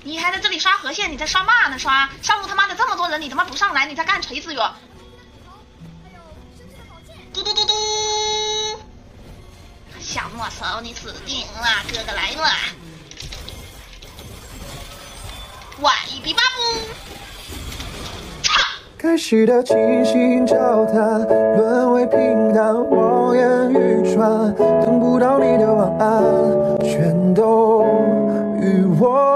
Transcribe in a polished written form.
你还在这里刷河蟹，你在刷嘛呢？刷上路他妈的这么多人，你他妈不上来，你在干锤子哟！嘟嘟嘟嘟，小莫手你死定了，哥哥来了！哇，一比八不。 开始的精心脚踏，沦为平淡，望眼欲穿，等不到你的晚安，全都与我